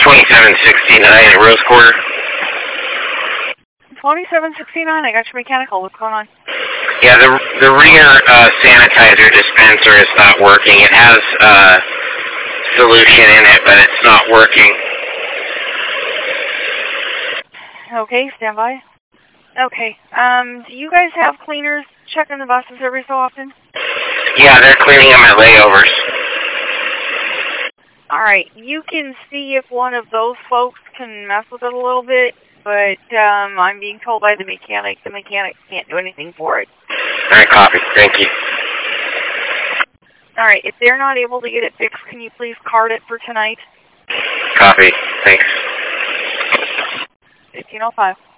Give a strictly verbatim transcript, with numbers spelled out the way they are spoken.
twenty-seven sixty-nine at Rose Quarter. twenty-seven sixty-nine, I got your mechanical. What's going on? Yeah, the the rear uh, sanitizer dispenser is not working. It has uh, solution in it, but it's not working. Okay, stand by. Okay, um, do you guys have cleaners checking the buses every so often? Yeah, they're cleaning them at layovers. Alright, you can see if one of those folks can mess with it a little bit, but um, I'm being told by the mechanic the mechanic can't do anything for it. Alright, copy. Thank you. Alright, if they're not able to get it fixed, can you please card it for tonight? Copy. Thanks. fifteen oh five.